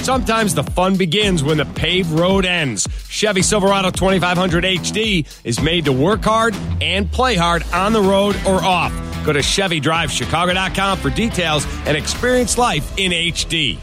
Sometimes the fun begins when the paved road ends. Chevy Silverado 2500 HD is made to work hard and play hard on the road or off. Go to ChevyDriveChicago.com for details and experience life in HD.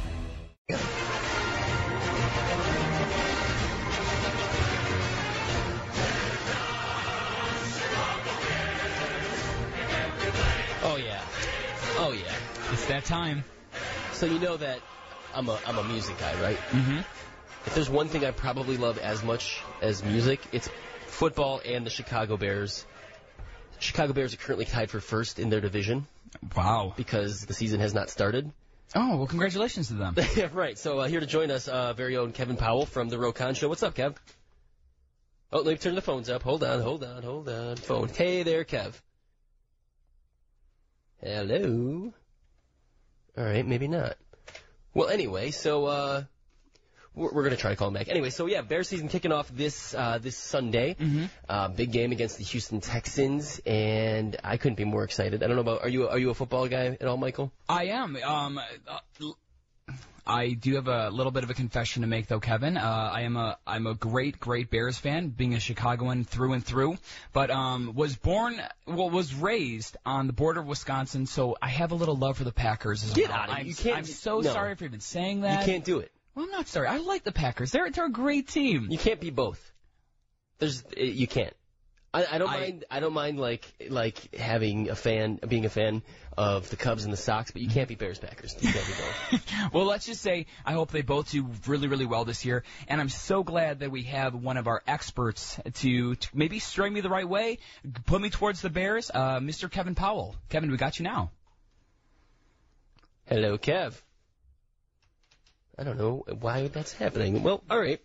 Oh yeah, it's that time. So you know that I'm a music guy, right? Mm-hmm. If there's one thing I probably love as much as music, it's football and the Chicago Bears. Chicago Bears are currently tied for first in their division. Wow. Because the season has not started. Oh, well, congratulations to them. Yeah, right. So here to join us, very own Kevin Powell from the Rokon Show. What's up, Kev? Oh, let me turn the phones up. Hold on. Phone. Hey there, Kev. Hello. All right, maybe not. Well, anyway, so we're going to try to call him back. Anyway, so yeah, Bears season kicking off this Sunday. Mm-hmm. Big game against the Houston Texans, and I couldn't be more excited. I don't know about, are you a football guy at all, Michael? I am. I do have a little bit of a confession to make, though, Kevin. I'm a great Bears fan, being a Chicagoan through and through, but was raised on the border of Wisconsin, so I have a little love for the Packers as well. Get out of here. I'm so sorry for even saying that. You can't do it. Well, I'm not sorry. I like the Packers. They're a great team. You can't be both. You can't. I don't mind like being a fan of the Cubs and the Sox, but you can't be Bears Packers. You can't be both. Well, let's just say I hope they both do really, really well this year, and I'm so glad that we have one of our experts to maybe steer me the right way, put me towards the Bears, Mr. Kevin Powell. Kevin, we got you now. Hello, Kev. I don't know why that's happening. Well, all right.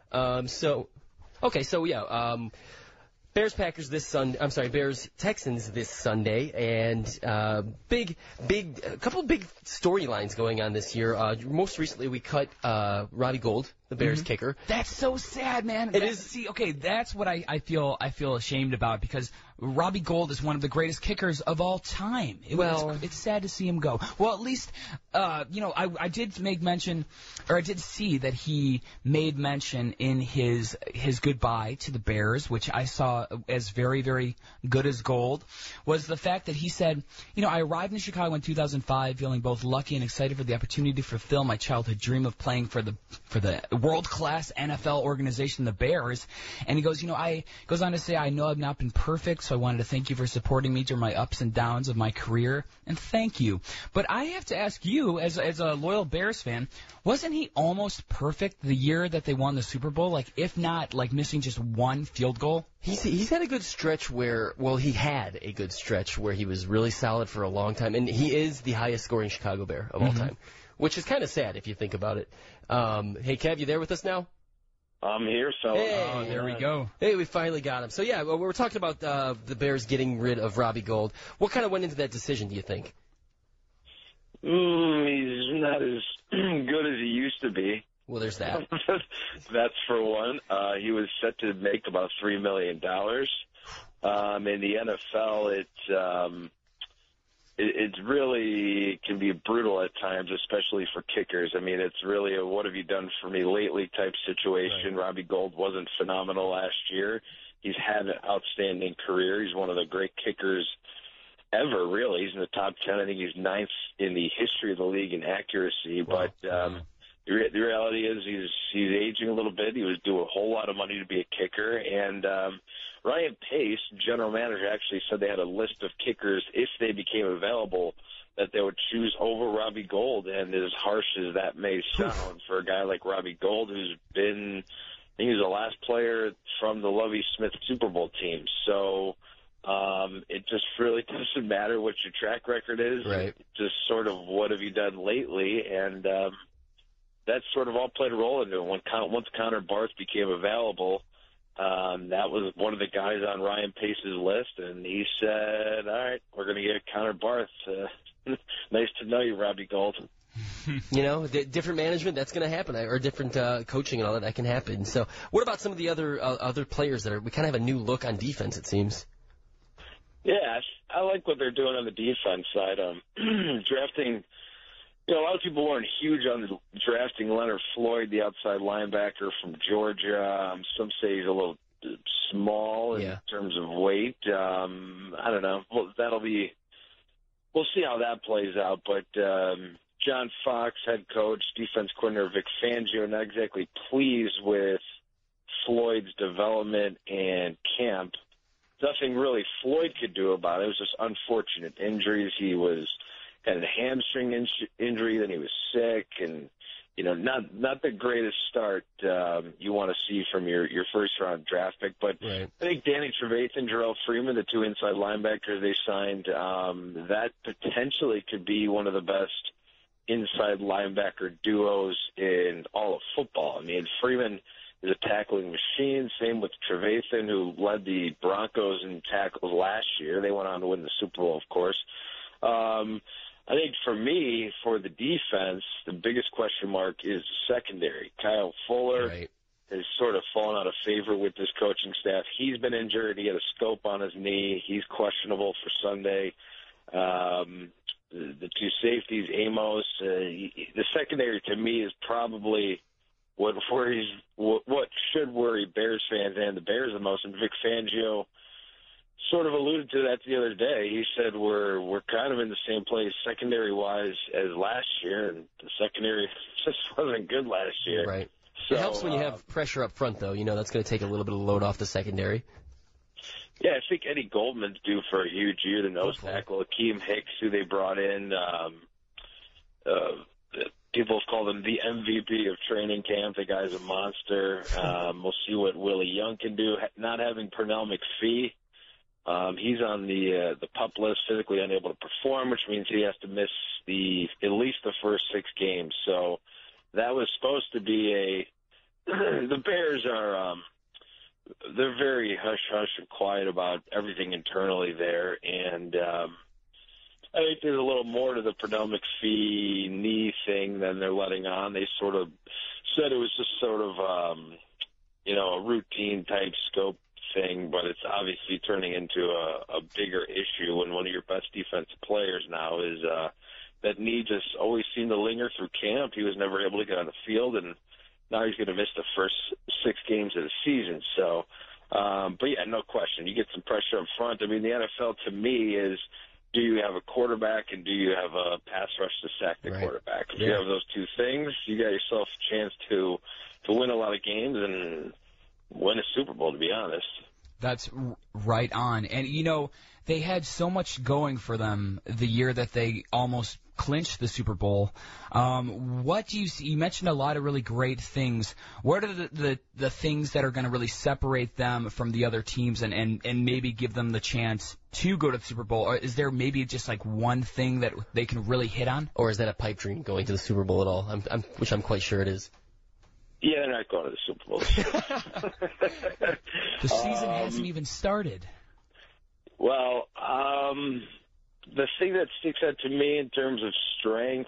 Bears Packers this Sunday. I'm sorry, Bears Texans this Sunday, and a couple of big storylines going on this year. Most recently, we cut Robbie Gould, the Bears kicker. That's so sad, man. It is. See, okay, that's what I feel ashamed about, because Robbie Gould is one of the greatest kickers of all time. It's sad to see him go. Well, at least, I did make mention, or I did see that he made mention in his goodbye to the Bears, which I saw as very, very good as gold, was the fact that he said, I arrived in Chicago in 2005 feeling both lucky and excited for the opportunity to fulfill my childhood dream of playing for the world-class NFL organization, the Bears. And he goes, goes on to say, I know I've not been perfect, so I wanted to thank you for supporting me during my ups and downs of my career, and thank you. But I have to ask you, as a loyal Bears fan, wasn't he almost perfect the year that they won the Super Bowl? Like, if not, like, missing just one field goal? He's had a good stretch he had a good stretch where he was really solid for a long time, and he is the highest scoring Chicago Bear of all time, which is kind of sad if you think about it. Hey, Kev, you there with us now? I'm here, fellas. Hey, there we go. Hey, we finally got him. So, yeah, we were talking about the Bears getting rid of Robbie Gould. What kind of went into that decision, do you think? He's not as good as he used to be. Well, there's that. That's for one. He was set to make about $3 million. In the NFL, it really can be brutal at times, especially for kickers. I mean, it's really a what have you done for me lately type situation. Right. Robbie Gould wasn't phenomenal last year. He's had an outstanding career. He's one of the great kickers ever, really. He's in the top 10. I think he's ninth in the history of the league in accuracy. Wow. But the reality is he's aging a little bit. He was due a whole lot of money to be a kicker. And Ryan Pace, general manager, actually said they had a list of kickers, if they became available, that they would choose over Robbie Gould. And as harsh as that may sound for a guy like Robbie Gould, who's been, I think he was the last player from the Lovie Smith Super Bowl team. So it just really doesn't matter what your track record is. Right. It's just sort of what have you done lately. And that sort of all played a role into it. Once Connor Barth became available, that was one of the guys on Ryan Pace's list, and he said, all right, we're going to get Connor Barth. Nice to know you, Robbie Gould. Different management, that's going to happen, or different coaching and all that can happen. So what about some of the other players that we kind of have a new look on defense, it seems? Yeah, I like what they're doing on the defense side. Drafting A lot of people weren't huge on drafting Leonard Floyd, the outside linebacker from Georgia. Some say he's a little small in terms of weight. I don't know. Well, we'll see how that plays out. But John Fox, head coach, defense coordinator Vic Fangio, not exactly pleased with Floyd's development and camp. Nothing really Floyd could do about it. It was just unfortunate injuries. He had a hamstring injury, then he was sick, and not the greatest start you want to see from your first round draft pick. But I think Danny Trevathan, Jarrell Freeman, the two inside linebackers they signed, that potentially could be one of the best inside linebacker duos in all of football. I mean, Freeman is a tackling machine. Same with Trevathan, who led the Broncos in tackles last year. They went on to win the Super Bowl, of course. I think for me, for the defense, the biggest question mark is secondary. Kyle Fuller has sort of fallen out of favor with this coaching staff. He's been injured. He had a scope on his knee. He's questionable for Sunday. The two safeties, Amos, the secondary to me is probably what should worry Bears fans and the Bears the most. And Vic Fangio sort of alluded to that the other day. He said we're kind of in the same place secondary-wise as last year, and the secondary just wasn't good last year. Right. So, it helps when you have pressure up front, though. That's going to take a little bit of load off the secondary. Yeah, I think Eddie Goldman's due for a huge year. The nose tackle, Akeem Hicks, who they brought in. People have called him the MVP of training camp. The guy's a monster. We'll see what Willie Young can do. Not having Pernell McPhee, he's on the PUP list, physically unable to perform, which means he has to miss at least the first 6 games. So that was supposed to be the Bears are they're very hush-hush and quiet about everything internally there, and I think there's a little more to the Pernell McPhee knee thing than they're letting on. They sort of said it was just sort of a routine-type scope thing, but it's obviously turning into a bigger issue when one of your best defensive players now is that knee just always seemed to linger through camp. He was never able to get on the field, and now he's going to miss the first 6 games of the season. So, but yeah, no question. You get some pressure up front. I mean, the NFL to me is, do you have a quarterback and do you have a pass rush to sack the quarterback? If you have those two things, you got yourself a chance to win a lot of games and win a Super Bowl, to be honest. That's right on. And, they had so much going for them the year that they almost clinched the Super Bowl. What do you see? You mentioned a lot of really great things. What are the things that are going to really separate them from the other teams and maybe give them the chance to go to the Super Bowl? Or is there maybe just like one thing that they can really hit on? Or is that a pipe dream going to the Super Bowl at all? Which I'm quite sure it is. Yeah, they're not going to the Super Bowl. The season hasn't even started. Well, the thing that sticks out to me in terms of strength,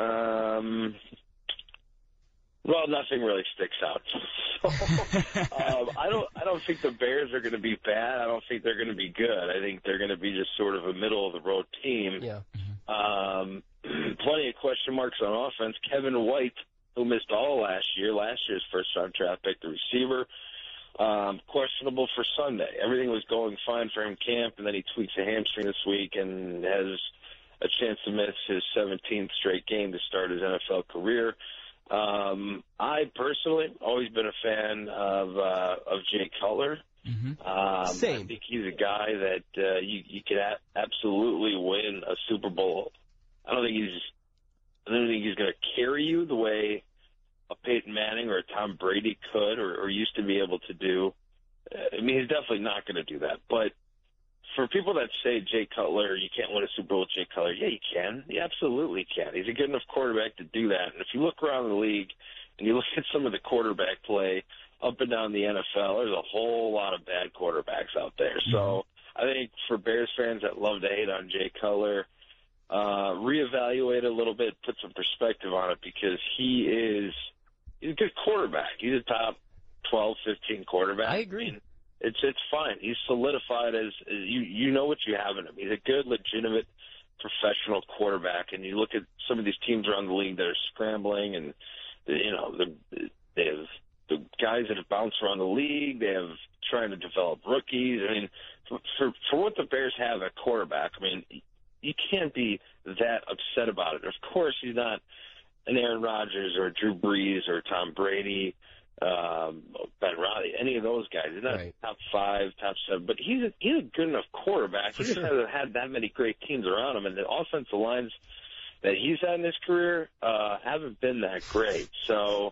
nothing really sticks out. So, I don't think the Bears are going to be bad. I don't think they're going to be good. I think they're going to be just sort of a middle of the road team. Yeah. Plenty of question marks on offense. Kevin White, who missed all last year's first round draft pick, the receiver, questionable for Sunday. Everything was going fine for him camp, and then he tweaks a hamstring this week and has a chance to miss his 17th straight game to start his NFL career. I personally always been a fan of Jay Cutler. Mm-hmm. Same. I think he's a guy that you could absolutely win a Super Bowl. I don't think he's going to carry you the way a Peyton Manning or a Tom Brady could or used to be able to do. I mean, he's definitely not going to do that. But for people that say Jay Cutler, you can't win a Super Bowl with Jay Cutler, yeah, you can. You absolutely can. He's a good enough quarterback to do that. And if you look around the league and you look at some of the quarterback play up and down the NFL, there's a whole lot of bad quarterbacks out there. So I think for Bears fans that love to hate on Jay Cutler, reevaluate a little bit, put some perspective on it, because he's a good quarterback. He's a top 12, 15 quarterback. I agree. And it's fine. He's solidified as you know what you have in him. He's a good, legitimate professional quarterback, and you look at some of these teams around the league that are scrambling, and they have the guys that have bounced around the league. They have trying to develop rookies. I mean, for what the Bears have at quarterback, I mean, you can't be that upset about it. Of course, he's not an Aaron Rodgers or Drew Brees or Tom Brady, Ben Riley, any of those guys. He's not top 5, top 7, but he's a good enough quarterback. He just hasn't had that many great teams around him, and the offensive lines that he's had in his career haven't been that great. So,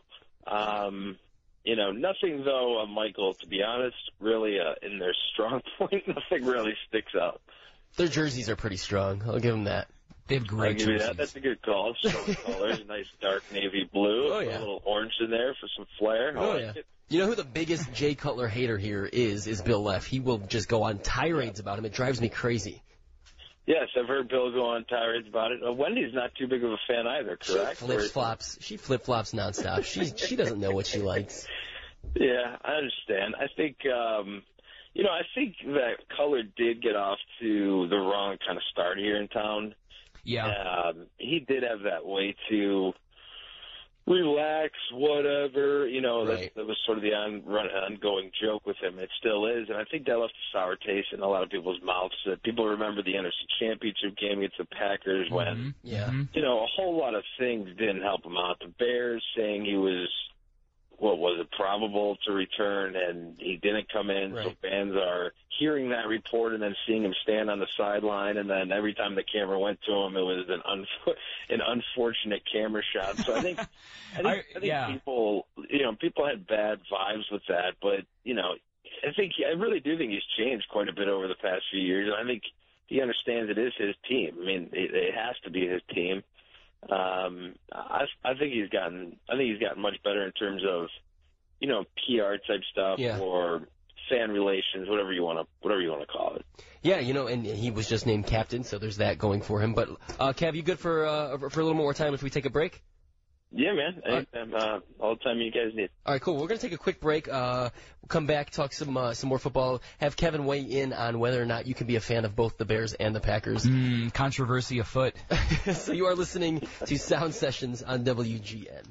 nothing though, Michael, to be honest, really in their strong point, nothing really sticks out. Their jerseys are pretty strong. I'll give them that. They have great jerseys. That. That's a good call. Strong colors, nice dark navy blue, a little orange in there for some flair. You know who the biggest Jay Cutler hater here is Bill Leff. He will just go on tirades about him. It drives me crazy. Yes, I've heard Bill go on tirades about it. Wendy's not too big of a fan either, correct? She flip-flops nonstop. She doesn't know what she likes. Yeah, I understand. I think, I think that Cutler did get off to the wrong kind of start here in town. Yeah. He did have that way to relax, whatever. That was sort of the ongoing joke with him. It still is, and I think that left a sour taste in a lot of people's mouths. People remember the NFC Championship game against the Packers when, a whole lot of things didn't help him out. The Bears saying he was, probable to return, and he didn't come in, so fans are hearing that report and then seeing him stand on the sideline, and then every time the camera went to him, it was an unfortunate camera shot. So I think people had bad vibes with that, but I really do think he's changed quite a bit over the past few years, and I think he understands it is his team. I mean, it has to be his team. I think he's gotten much better in terms of, PR type stuff or fan relations, whatever you want to call it. Yeah, and he was just named captain, so there's that going for him. But Kev, you good for a little more time if we take a break? Yeah, man. All the time you guys need. All right, cool. We're going to take a quick break. We'll come back, talk some more football, have Kevin weigh in on whether or not you can be a fan of both the Bears and the Packers. Controversy afoot. So you are listening to Sound Sessions on WGN.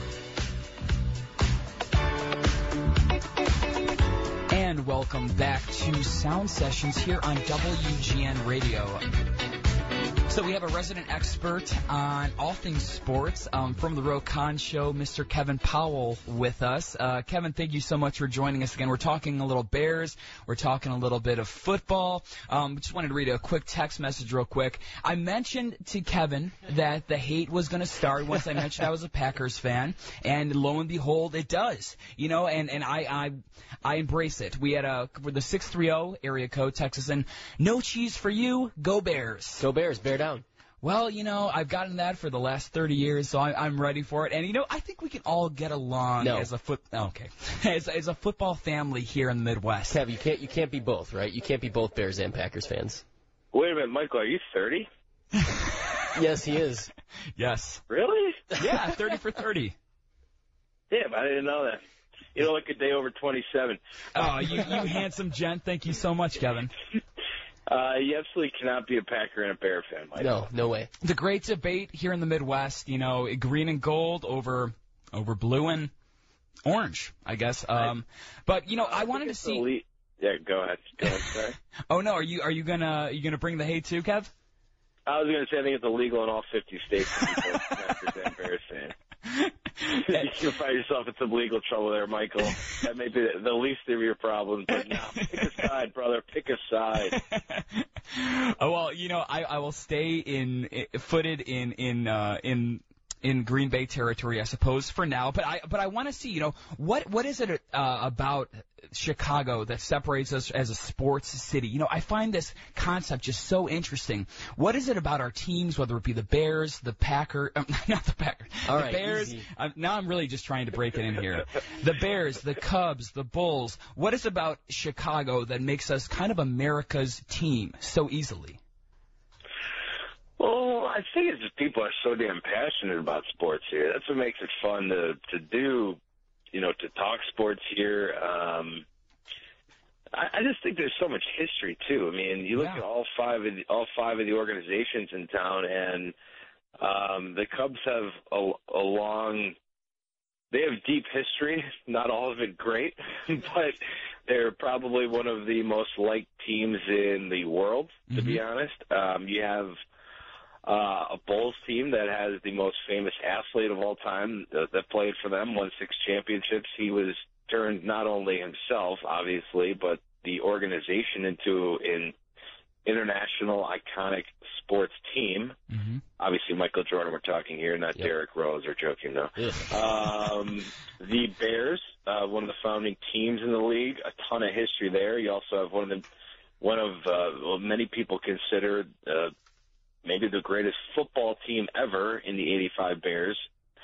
And welcome back to Sound Sessions here on WGN Radio. So we have a resident expert on all things sports from the Roe Khan Show, Mr. Kevin Powell, with us. Kevin, thank you so much for joining us again. We're talking a little Bears. We're talking a little bit of football. Just wanted to read a quick text message real quick. I mentioned to Kevin that the hate was going to start once I mentioned I was a Packers fan, and lo and behold, it does. And I embrace it. We had the 630 area code, Texas, and no cheese for you. Go Bears. Go Bears. Bear down. Well, I've gotten that for the last 30 years, so I'm ready for it. And, I think we can all get along as a as a football family here in the Midwest. Kev, you can't be both, right? You can't be both Bears and Packers fans. Wait a minute, Michael, are you 30? Yes, he is. Yes. Really? Yeah, 30 for 30. Damn, I didn't know that. You don't look a day over 27. Oh, you handsome gent. Thank you so much, Kevin. You absolutely cannot be a Packer and a Bear fan, Mike. No way. The great debate here in the Midwest, green and gold over blue and orange, I guess. But I wanted to see. Yeah, go ahead. Sorry. Oh no, are you gonna bring the hate too, Kev? I was gonna say I think it's illegal in all 50 states to be both Packers and Bears fan. You'll find yourself in some legal trouble there, Michael. That may be the least of your problems, but no, pick a side, brother. Pick a side. Oh, well, I will stay footed in Green Bay territory, I suppose, for now. But I want to see, what is it about Chicago that separates us as a sports city? I find this concept just so interesting. What is it about our teams, whether it be the Bears, the Packers, not the Packers, all the right, Bears? Easy. Now I'm really just trying to break it in here. The Bears, the Cubs, the Bulls. What is about Chicago that makes us kind of America's team so easily? Well, I think it's just people are so damn passionate about sports here. That's what makes it fun to do, to talk sports here. I just think there's so much history too. I mean, you look at all five of the organizations in town, and the Cubs have a long. They have deep history. Not all of it great, but they're probably one of the most liked teams in the world. To be honest, you have a Bulls team that has the most famous athlete of all time that played for them, won 6 championships. He was turned not only himself, obviously, but the organization into an international iconic sports team. Obviously, Michael Jordan, we're talking here, not Derrick Rose. We're joking, though. The Bears, one of the founding teams in the league, a ton of history there. You also have many people consider maybe the greatest football team ever in the '85 Bears.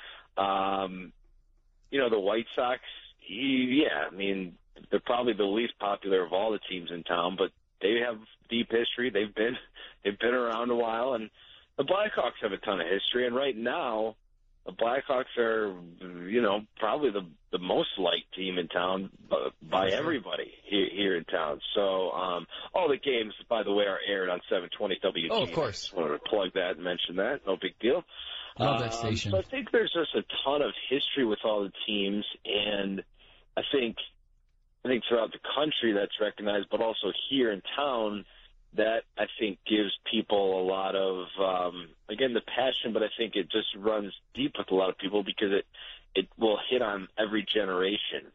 The White Sox. I mean, they're probably the least popular of all the teams in town, but they have deep history. They've been around a while, and the Blackhawks have a ton of history. And right now, the Blackhawks are, probably the most liked team in town by everybody here in town. So, all the games, by the way, are aired on 720 WG. Oh, of course. I wanted to plug that and mention that. No big deal. Love that station. So I think there's just a ton of history with all the teams, and I think throughout the country that's recognized, but also here in town, that I think gives people a lot of, again, the passion, but I think it just runs deep with a lot of people because it will hit on every generation.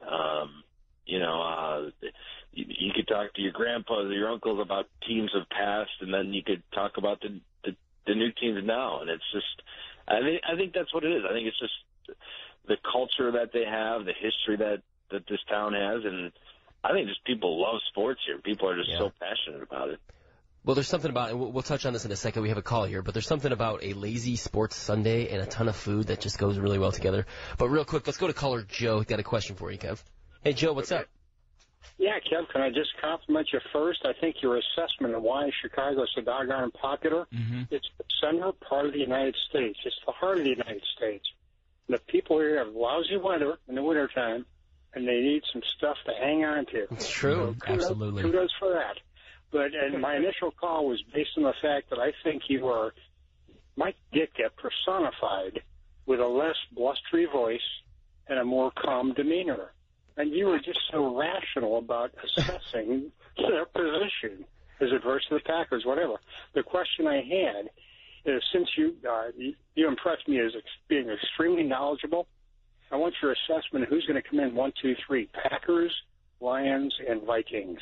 You could talk to your grandpas or your uncles about teams of past, and then you could talk about the new teams now, and it's just, I think that's what it is. I think it's just the culture that they have, the history that this town has, and I think just people love sports here. People are just so passionate about it. Well, there's something about, and we'll touch on this in a second, we have a call here, but there's something about a lazy sports Sunday and a ton of food that just goes really well together. But real quick, let's go to caller Joe. He's got a question for you, Kev. Hey, Joe, what's up? Yeah, Kev, can I just compliment you first? I think your assessment of why Chicago is so doggone popular, it's the center part of the United States. It's the heart of the United States. The people here have lousy weather in the wintertime, and they need some stuff to hang on to. It's true. So Absolutely. Kudos for that. But my initial call was based on the fact that I think you are Mike Ditka personified with a less blustery voice and a more calm demeanor. And you were just so rational about assessing their position as adverse to the Packers, whatever. The question I had is, since you impressed me as being extremely knowledgeable, I want your assessment of who's going to come in 1, 2, 3, Packers, Lions, and Vikings.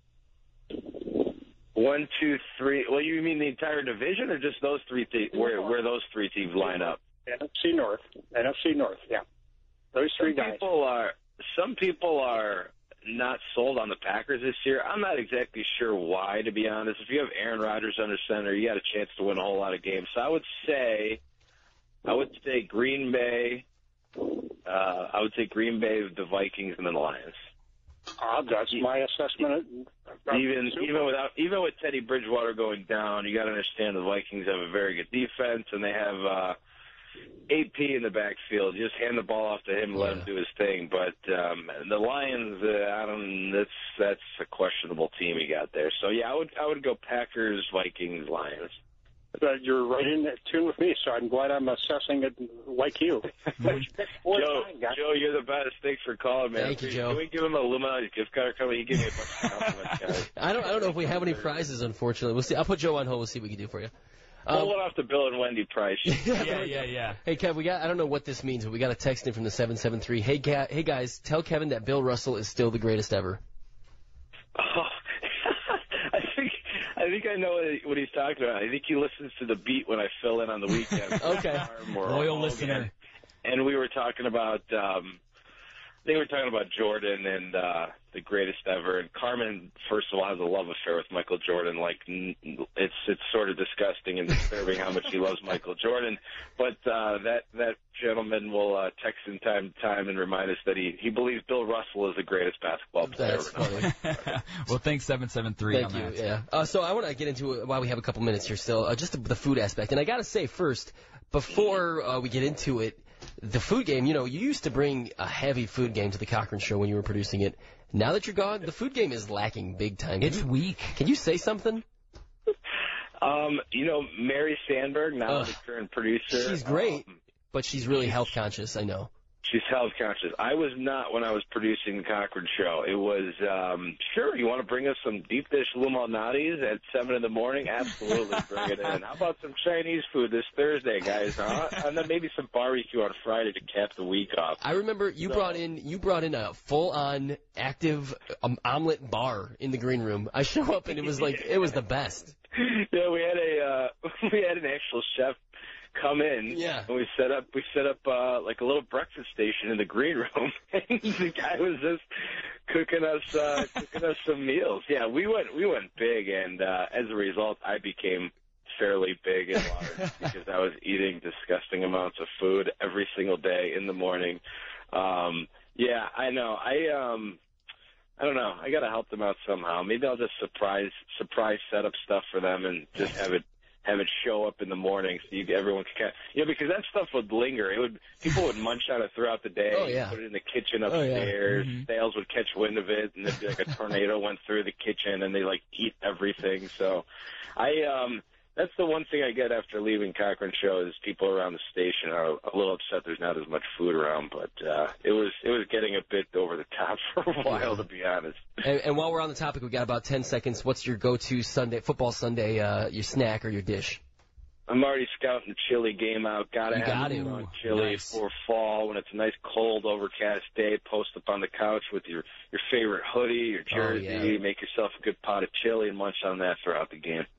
1, 2, 3. Well, you mean the entire division, or just those three teams? Where those three teams line up? NFC North, yeah. Those three guys. Some people are not sold on the Packers this year. I'm not exactly sure why, to be honest. If you have Aaron Rodgers under center, you got a chance to win a whole lot of games. So I would say Green Bay. I would say Green Bay, the Vikings, and then the Lions. That's my assessment. Even with Teddy Bridgewater going down, you got to understand the Vikings have a very good defense, and they have AP in the backfield. You just hand the ball off to him and let him do his thing. But the Lions, that's a questionable team you got there. So yeah, I would go Packers, Vikings, Lions. You're right in tune with me, so I'm glad I'm assessing it like you. Joe, you're the best. Thanks for calling, man. Thank you, Joe. Can we give him a Illuminati gift card coming? He gave me a bunch of compliments, guys. I don't know if we have any prizes, unfortunately. We'll see. I'll put Joe on hold. We'll see what we can do for you. Pull it off the Bill and Wendy price. Yeah. Hey, Kev, I don't know what this means, but we got a text in from the 773. Hey, guys, tell Kevin that Bill Russell is still the greatest ever. Oh, I think I know what he's talking about. I think he listens to the beat when I fill in on the weekend. Okay. Loyal listener. And we were talking about, Jordan and the greatest ever. And Carmen, first of all, has a love affair with Michael Jordan. Like, it's sort of disgusting and disturbing how much he loves Michael Jordan. But that gentleman will text in time to time and remind us that he believes Bill Russell is the greatest basketball player That's ever. funny. Well, thanks, 773 Thank on you. that. Yeah. So I want to get into it while we have a couple minutes here still, just the food aspect. And I got to say first, before we get into it, the food game, you used to bring a heavy food game to the Cochran Show when you were producing it. Now that you're gone, the food game is lacking big time. It's weak. Can you say something? Mary Sandberg, now the current producer. She's great, but she's really health conscious, I know. She's health conscious. I was not when I was producing the Cochran Show. It was, sure, you want to bring us some deep dish Lou Malnati's at 7 in the morning? Absolutely, bring it in. How about some Chinese food this Thursday, guys? Huh? And then maybe some barbecue on Friday to cap the week off. I remember you brought in a full-on active omelet bar in the green room. I show up and it was the best. Yeah, we had an actual chef come in, and we set up like a little breakfast station in the green room, and the guy was just cooking us some meals. Yeah, we went big, and as a result, I became fairly big and large because I was eating disgusting amounts of food every single day in the morning. Yeah, I know. I don't know. I got to help them out somehow. Maybe I'll just surprise set up stuff for them and just have it show up in the morning so everyone can because that stuff would linger. People would munch on it throughout the day. Oh, yeah. Put it in the kitchen upstairs. Sales would catch wind of it, and it'd be like a tornado went through the kitchen, and they eat everything. So, that's the one thing I get after leaving Cochran Show is people around the station are a little upset there's not as much food around, but it was getting a bit over the top for a while, to be honest. And while we're on the topic, we got about 10 seconds. What's your go-to football Sunday, your snack or your dish? I'm already scouting the chili game out. Gotta have chili for fall when it's a nice, cold, overcast day. Post up on the couch with your favorite hoodie, your jersey. Make yourself a good pot of chili and munch on that throughout the game.